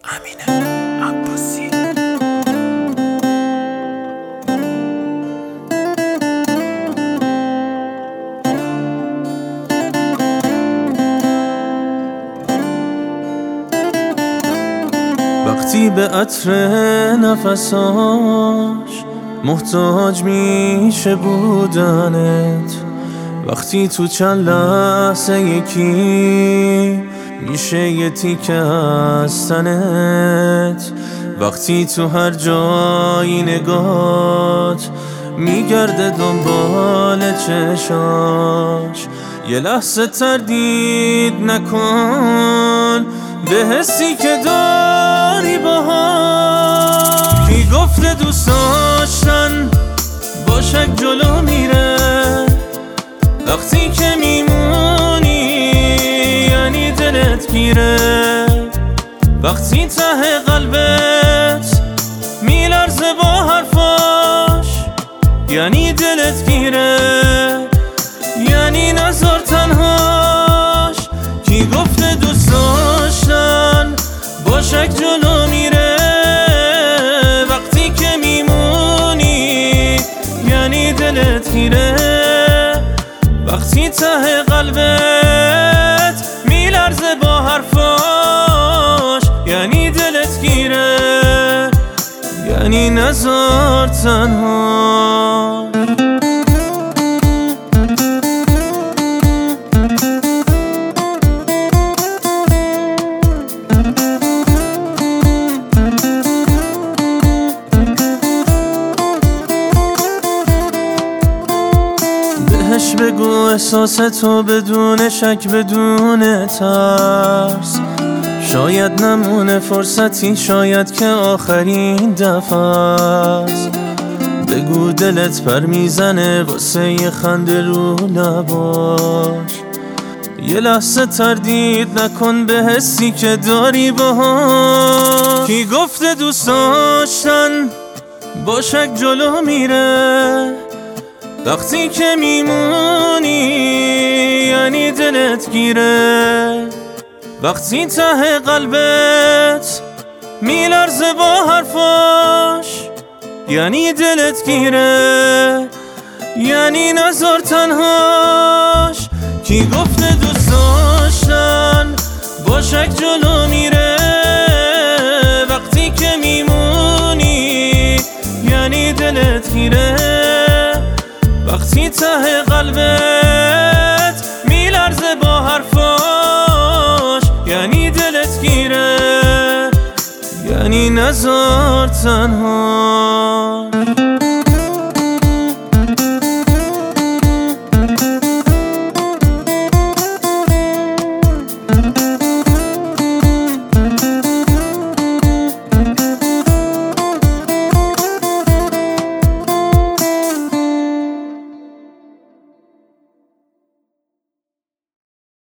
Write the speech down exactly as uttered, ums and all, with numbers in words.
امین عباسی. وقتی به عطر نفساش محتاج میشه بودنت، وقتی تو چند لحظه یکی میشه یه تیکه از تنت، وقتی تو هر جایی نگات میگرده دنبال چشاش، یه لحظه تردید نکن به حسی که داری باها. کی گفته دوست داشتن با شک جلو میره، وقتی که میمونی یعنی دلت گیره، وقتی ته قلبت میلرزه با حرفاش یعنی دلت گیره، یعنی نذار تنهاش. کی گفته دوست داشتن با شک جلو میره، وقتی که میمونی یعنی دلت گیره، وقتی ته قلبت میلرزه با حرفاش یعنی دلت گیره، یعنی نذار تنها. بهش بگو احساس تو بدون شک بدون ترس، شاید نمونه فرصتی، شاید که آخرین دفعه است. بگو دلت پر میزنه واسه یه خنده رو لباش، یه لحظه تردید نکن به حسی که داری باها. کی گفته دوست داشتن با شک جلو میره، وقتی که میمونی یعنی دلت گیره، وقتی ته قلبت میلرزه با حرفاش یعنی دلت گیره، یعنی نذار تنهاش. کی گفته دوست داشتن با شک جلو میره، وقتی که میمونی یعنی دلت گیره، وقتی ته قلبت میلرزه با حرفاش یعنی دلت گیره، یعنی نذار تنها.